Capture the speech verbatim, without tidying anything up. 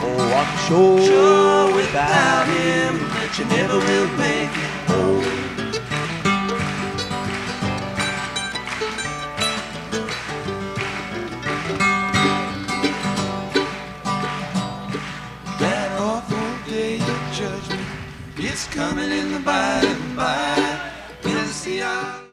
Oh, I'm sure, Sure without without him him that you never will make it home. That awful day of judgment is coming in the by and by. We'll see our